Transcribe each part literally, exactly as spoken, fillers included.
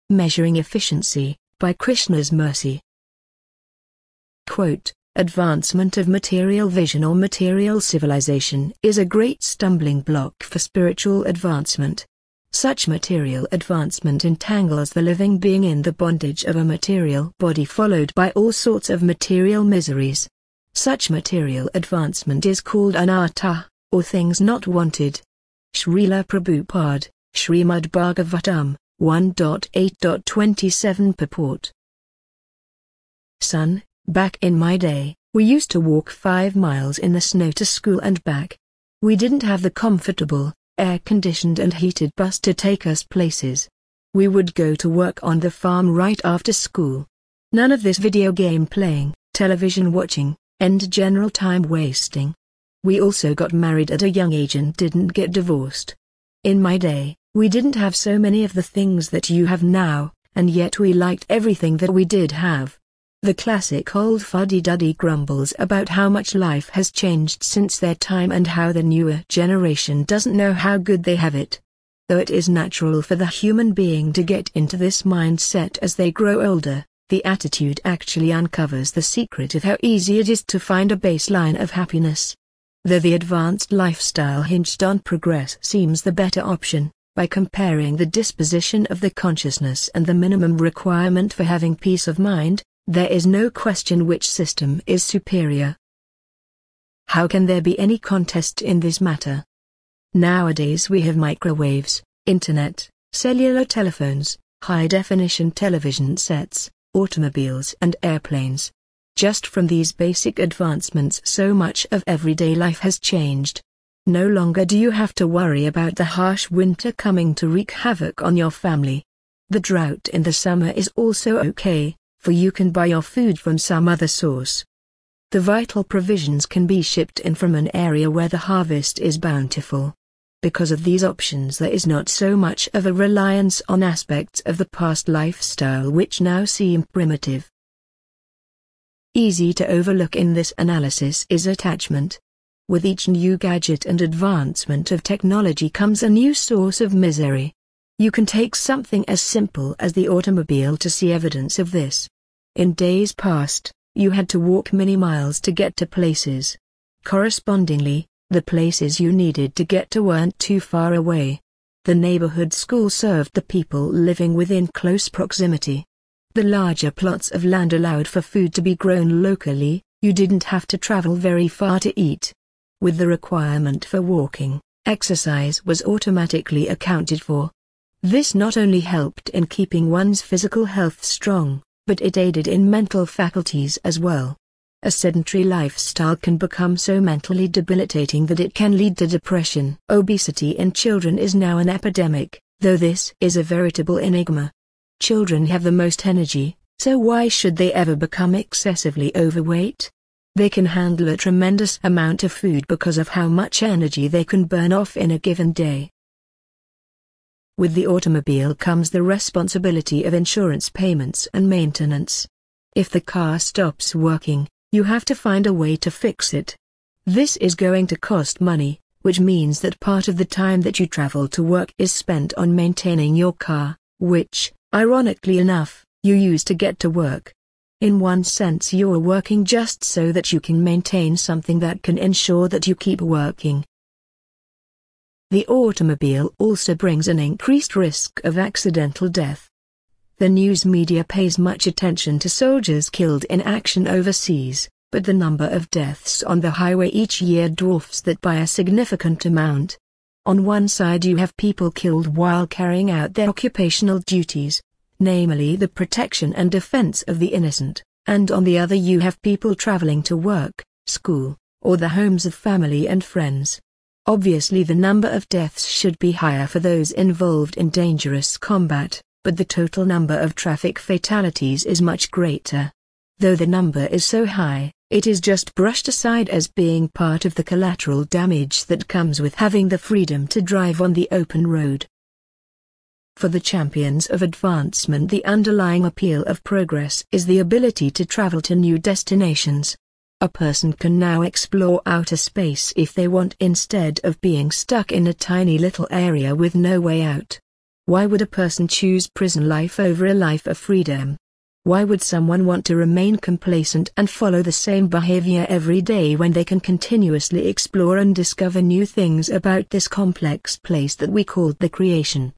Measuring Efficiency, by Krishna's Mercy. Quote, advancement of material vision or material civilization is a great stumbling block for spiritual advancement. Such material advancement entangles the living being in the bondage of a material body, followed by all sorts of material miseries. Such material advancement is called anartha, or things not wanted. Srila Prabhupada, Srimad Bhagavatam, one point eight point twenty-seven purport. Son, back in my day, we used to walk five miles in the snow to school and back. We didn't have the comfortable, air-conditioned and heated bus to take us places. We would go to work on the farm right after school. None of this video game playing, television watching, and general time wasting. We also got married at a young age and didn't get divorced. In my day, we didn't have so many of the things that you have now, and yet we liked everything that we did have. The classic old fuddy-duddy grumbles about how much life has changed since their time and how the newer generation doesn't know how good they have it. Though it is natural for the human being to get into this mindset as they grow older, the attitude actually uncovers the secret of how easy it is to find a baseline of happiness. Though the advanced lifestyle hinged on progress seems the better option, by comparing the disposition of the consciousness and the minimum requirement for having peace of mind, there is no question which system is superior. How can there be any contest in this matter? Nowadays we have microwaves, internet, cellular telephones, high-definition television sets, automobiles and airplanes. Just from these basic advancements so much of everyday life has changed. No longer do you have to worry about the harsh winter coming to wreak havoc on your family. The drought in the summer is also okay, for you can buy your food from some other source. The vital provisions can be shipped in from an area where the harvest is bountiful. Because of these options, there is not so much of a reliance on aspects of the past lifestyle which now seem primitive. Easy to overlook in this analysis is attachment. With each new gadget and advancement of technology comes a new source of misery. You can take something as simple as the automobile to see evidence of this. In days past, you had to walk many miles to get to places. Correspondingly, the places you needed to get to weren't too far away. The neighborhood school served the people living within close proximity. The larger plots of land allowed for food to be grown locally. You didn't have to travel very far to eat. With the requirement for walking, exercise was automatically accounted for. This not only helped in keeping one's physical health strong, but it aided in mental faculties as well. A sedentary lifestyle can become so mentally debilitating that it can lead to depression. Obesity in children is now an epidemic, though this is a veritable enigma. Children have the most energy, so why should they ever become excessively overweight? They can handle a tremendous amount of food because of how much energy they can burn off in a given day. With the automobile comes the responsibility of insurance payments and maintenance. If the car stops working, you have to find a way to fix it. This is going to cost money, which means that part of the time that you travel to work is spent on maintaining your car, which, ironically enough, you use to get to work. In one sense, you are working just so that you can maintain something that can ensure that you keep working. The automobile also brings an increased risk of accidental death. The news media pays much attention to soldiers killed in action overseas, but the number of deaths on the highway each year dwarfs that by a significant amount. On one side you have people killed while carrying out their occupational duties, namely the protection and defense of the innocent, and on the other you have people traveling to work, school, or the homes of family and friends. Obviously the number of deaths should be higher for those involved in dangerous combat, but the total number of traffic fatalities is much greater. Though the number is so high, it is just brushed aside as being part of the collateral damage that comes with having the freedom to drive on the open road. For the champions of advancement, the underlying appeal of progress is the ability to travel to new destinations. A person can now explore outer space if they want, instead of being stuck in a tiny little area with no way out. Why would a person choose prison life over a life of freedom? Why would someone want to remain complacent and follow the same behavior every day when they can continuously explore and discover new things about this complex place that we call the creation?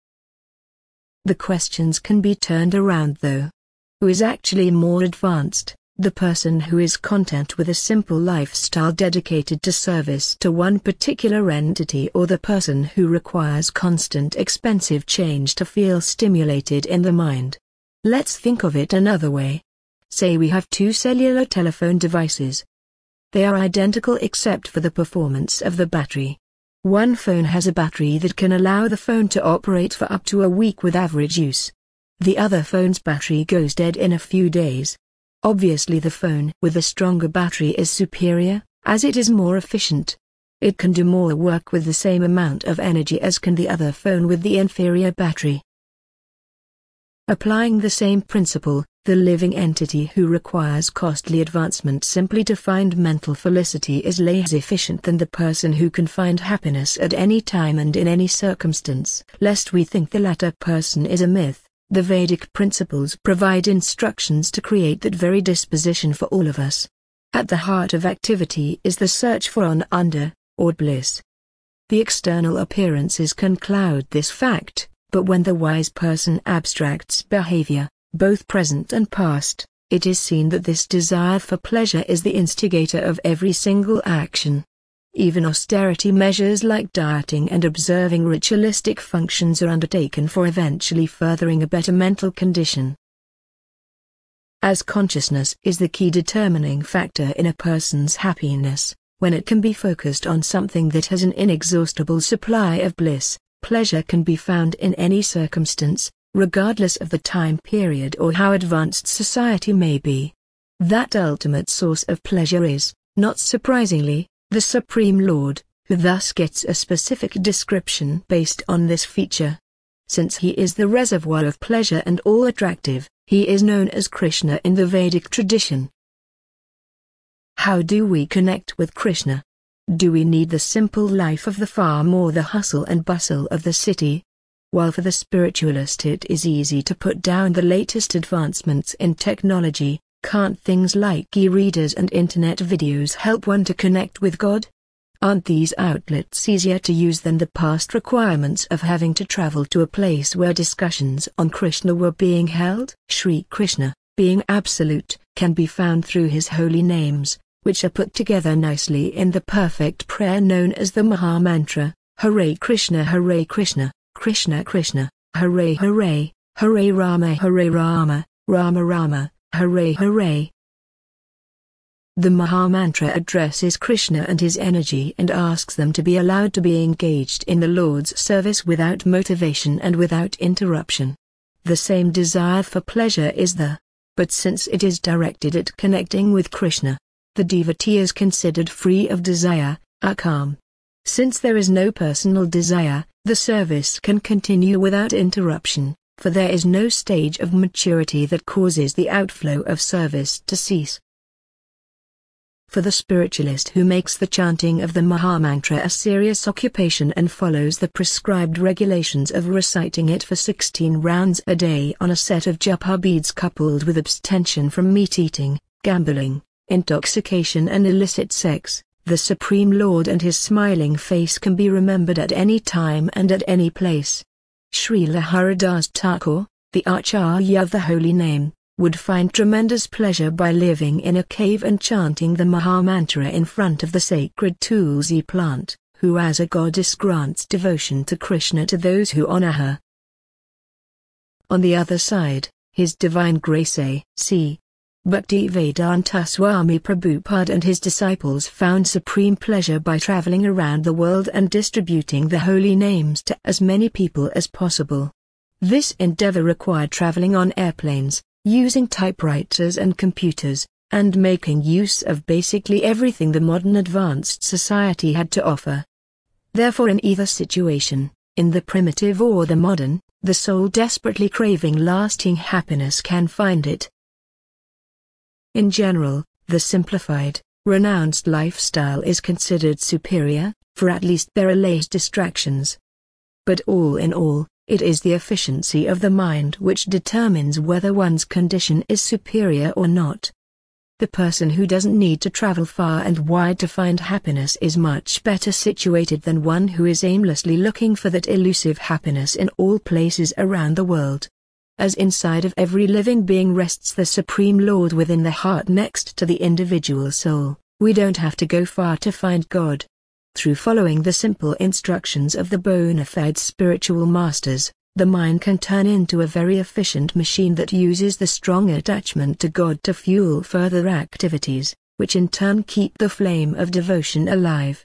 The questions can be turned around though. Who is actually more advanced, the person who is content with a simple lifestyle dedicated to service to one particular entity, or the person who requires constant expensive change to feel stimulated in the mind? Let's think of it another way. Say we have two cellular telephone devices. They are identical except for the performance of the battery. One phone has a battery that can allow the phone to operate for up to a week with average use. The other phone's battery goes dead in a few days. Obviously the phone with the stronger battery is superior, as it is more efficient. It can do more work with the same amount of energy as can the other phone with the inferior battery. Applying the same principle, the living entity who requires costly advancement simply to find mental felicity is less efficient than the person who can find happiness at any time and in any circumstance. Lest we think the latter person is a myth, the Vedic principles provide instructions to create that very disposition for all of us. At the heart of activity is the search for ananda, or bliss. The external appearances can cloud this fact, but when the wise person abstracts behavior, both present and past, it is seen that this desire for pleasure is the instigator of every single action. Even austerity measures like dieting and observing ritualistic functions are undertaken for eventually furthering a better mental condition. As consciousness is the key determining factor in a person's happiness, when it can be focused on something that has an inexhaustible supply of bliss, pleasure can be found in any circumstance, regardless of the time period or how advanced society may be. That ultimate source of pleasure is, not surprisingly, the Supreme Lord, who thus gets a specific description based on this feature. Since he is the reservoir of pleasure and all attractive, he is known as Krishna in the Vedic tradition. How do we connect with Krishna? Do we need the simple life of the farm or the hustle and bustle of the city? While for the spiritualist it is easy to put down the latest advancements in technology, can't things like e-readers and internet videos help one to connect with God? Aren't these outlets easier to use than the past requirements of having to travel to a place where discussions on Krishna were being held? Sri Krishna, being absolute, can be found through his holy names, which are put together nicely in the perfect prayer known as the Maha Mantra, Hare Krishna Hare Krishna, Krishna Krishna, Hare Hare, Hare Rama Hare Rama, Rama Rama, Hare Hare. The Maha Mantra addresses Krishna and his energy and asks them to be allowed to be engaged in the Lord's service without motivation and without interruption. The same desire for pleasure is there, but since it is directed at connecting with Krishna, the devotee is considered free of desire, akam. Since there is no personal desire, the service can continue without interruption, for there is no stage of maturity that causes the outflow of service to cease. For the spiritualist who makes the chanting of the Maha Mantra a serious occupation and follows the prescribed regulations of reciting it for sixteen rounds a day on a set of japa beads coupled with abstention from meat eating, gambling, intoxication and illicit sex, the Supreme Lord and his smiling face can be remembered at any time and at any place. Srila Haridas Thakur, the Acharya of the holy name, would find tremendous pleasure by living in a cave and chanting the Maha Mantra in front of the sacred Tulsi plant, who as a goddess grants devotion to Krishna to those who honor her. On the other side, His Divine Grace A C Bhaktivedanta Swami Prabhupada and his disciples found supreme pleasure by traveling around the world and distributing the holy names to as many people as possible. This endeavor required traveling on airplanes, using typewriters and computers, and making use of basically everything the modern advanced society had to offer. Therefore, in either situation, in the primitive or the modern, the soul desperately craving lasting happiness can find it. In general, the simplified, renounced lifestyle is considered superior, for at least there are less distractions. But all in all, It is the efficiency of the mind which determines whether one's condition is superior or not. The person who doesn't need to travel far and wide to find happiness is much better situated than one who is aimlessly looking for that elusive happiness in all places around the world. As inside of every living being rests the Supreme Lord within the heart next to the individual soul, we don't have to go far to find God. Through following the simple instructions of the bona fide spiritual masters, the mind can turn into a very efficient machine that uses the strong attachment to God to fuel further activities, which in turn keep the flame of devotion alive.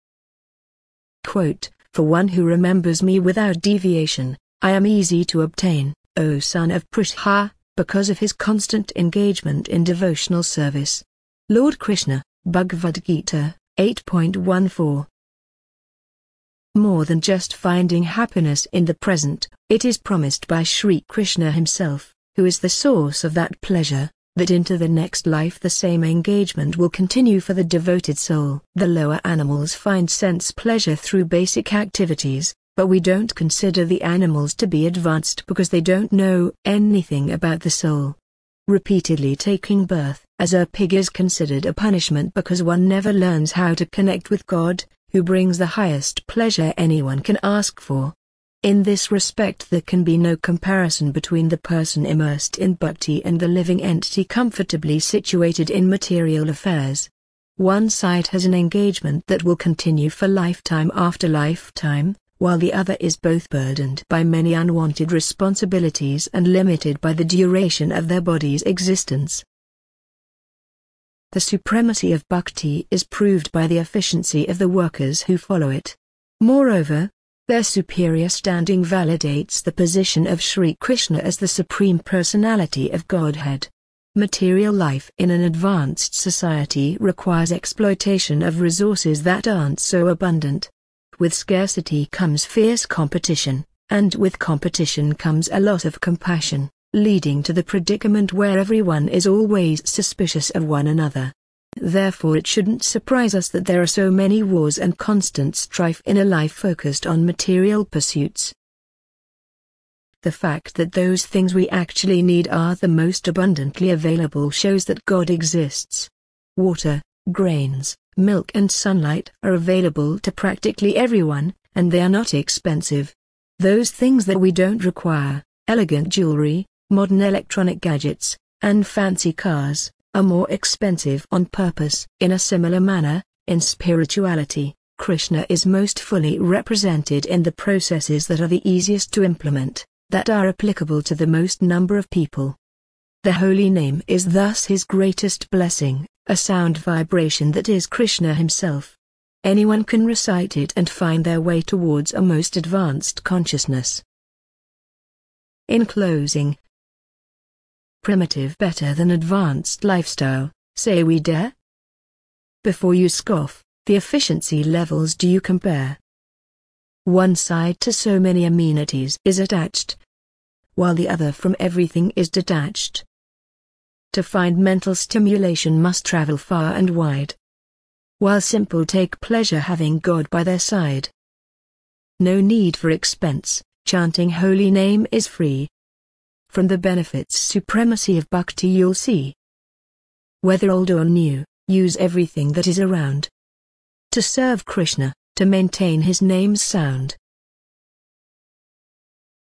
Quote, "For one who remembers me without deviation, I am easy to obtain, O son of Pritha, because of his constant engagement in devotional service." Lord Krishna, Bhagavad Gita, eight point one four. More than just finding happiness in the present, it is promised by Sri Krishna himself, who is the source of that pleasure, that into the next life the same engagement will continue for the devoted soul. The lower animals find sense pleasure through basic activities, but we don't consider the animals to be advanced because they don't know anything about the soul. Repeatedly taking birth as a pig is considered a punishment because one never learns how to connect with God, who brings the highest pleasure anyone can ask for. In this respect there can be no comparison between the person immersed in bhakti and the living entity comfortably situated in material affairs. One side has an engagement that will continue for lifetime after lifetime, while the other is both burdened by many unwanted responsibilities and limited by the duration of their body's existence. The supremacy of bhakti is proved by the efficiency of the workers who follow it. Moreover, their superior standing validates the position of Sri Krishna as the Supreme Personality of Godhead. Material life in an advanced society requires exploitation of resources that aren't so abundant. With scarcity comes fierce competition, and with competition comes a lot of compassion, leading to the predicament where everyone is always suspicious of one another. Therefore it shouldn't surprise us that there are so many wars and constant strife in a life focused on material pursuits. The fact that those things we actually need are the most abundantly available shows that God exists. Water, grains, milk and sunlight are available to practically everyone, and they are not expensive. Those things that we don't require, elegant jewelry, modern electronic gadgets, and fancy cars, are more expensive on purpose. In a similar manner, in spirituality, Krishna is most fully represented in the processes that are the easiest to implement, that are applicable to the most number of people. The holy name is thus his greatest blessing, a sound vibration that is Krishna himself. Anyone can recite it and find their way towards a most advanced consciousness. In closing, primitive better than advanced lifestyle, say we dare? Before you scoff, the efficiency levels do you compare? One side to so many amenities is attached, while the other from everything is detached. To find mental stimulation must travel far and wide, while simple take pleasure having God by their side. No need for expense, chanting holy name is free. From the benefits supremacy of bhakti you'll see. Whether old or new, use everything that is around to serve Krishna, to maintain his name's sound.